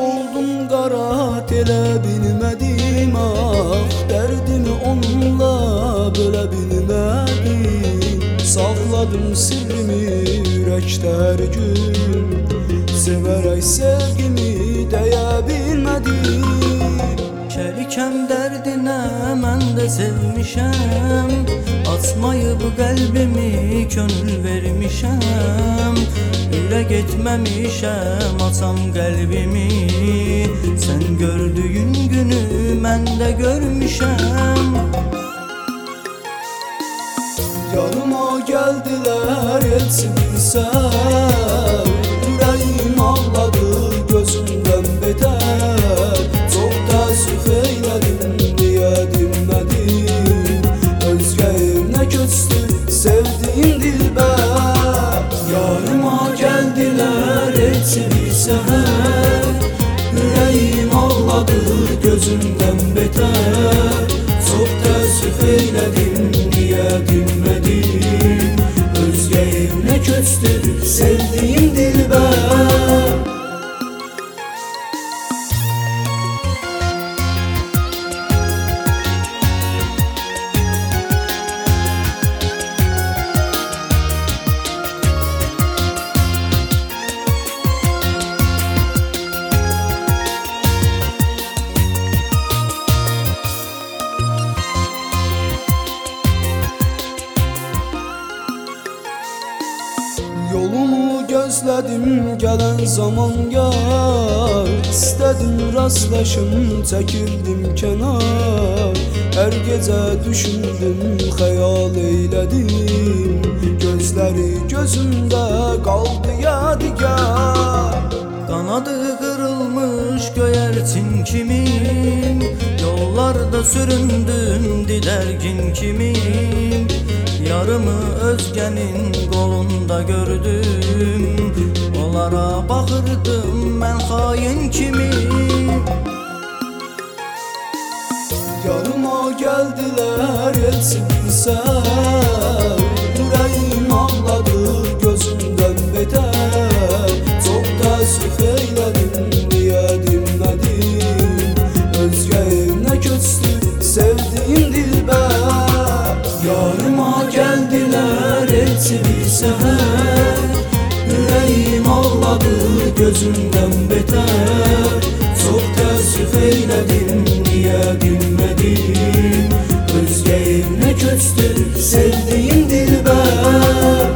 oldum qara, elə bilmədim ah, dərdimi onunla bölə bilmədim. Saxladım sirrimi ürəkdə hər gün, sevərək sevgimi deyə bilmədim. Şərikəm dərdinə mən də sevmişəm, açmayıb qəlbimi könül vermişəm. Ürək etməmişəm açam qəlbimi, sən gördüyün günü mən də görmüşəm. Yanıma gəldilər heç bilsən, ürəyim ağladı gözümdən betər. Çox təəssüf eylədim deyə dinmədim, özgə evinə köçdü sevdiğim dilbər. Yanıma gəldilər heç bilsən, ürəyim ağladı gözümdən betər. Çox təəssüf eylədim deyə dinmədim, özgə evinə köçdü sevdiğim dilbər. Yolumu gözlədim gələn zaman yar, İstədim rastlaşım çəkildim kənar. Hər gecə düşündüm xəyal eylədim, gözləri gözümdə qaldı yadigar. Qanadı qırılmış göyərçin kimi, yollarda süründüm didərgin kimi. Yarımı özgənin qolunda gördüm, onlara baxırdım mən xain kimi. Yanıma gəldilər heç bilsən, ürəyim ağladı gözümdən betər. Çox təəssüf eylədim deyə dinmədim, özgə evinə köçdü sevdiğim dilbər. Yanıma gəldilər heç bilsən, ürəyim ağladı gözümdən betər. Çox təəssüf eylədim deyə dinmədim, özgə evinə köçdü sevdiğim dilbər.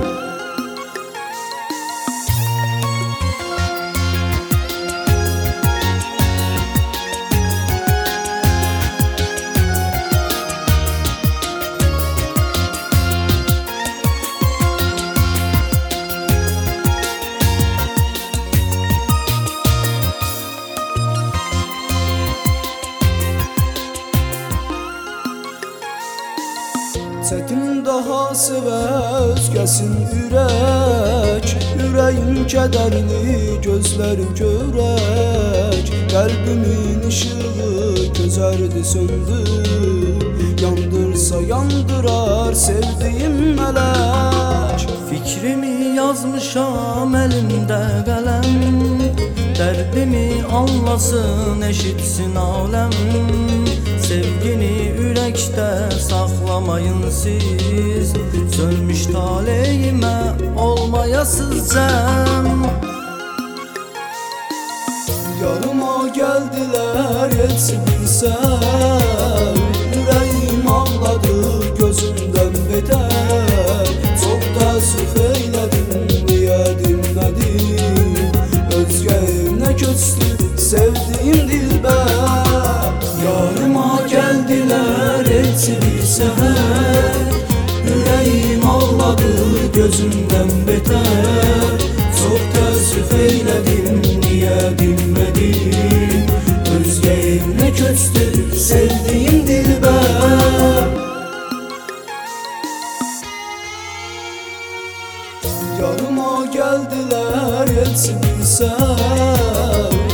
Çətin daha sevə özgəsin ürək, ürəyim kədərli, gözlərim görək. Qəlbimin işığı közərdi söndü, yandırsa yandırar sevdiğim mələk. Fikrimi yazmışam əlimdə qələm, dərdimi anlasın, eşitsin aləm. Sevgini ürəkdə saxlamayın siz, sönmüş taleyimə olmayasız cəm. Yanıma gəldilər heç bilsən, ürəyim ağladı gözümdən betər. Çox təəssüf eylədim deyə dinmədim, özgə evinə köçdü sevdiğim dilbər. Yanıma gəldilər heç bilsən, ürəyim ağladı gözümdən betər. Çox təəssüf eylədim deyə dinmədim, özgə evinə köçdü sevdiğim dilbər. Yanıma gəldilər heç bilsən,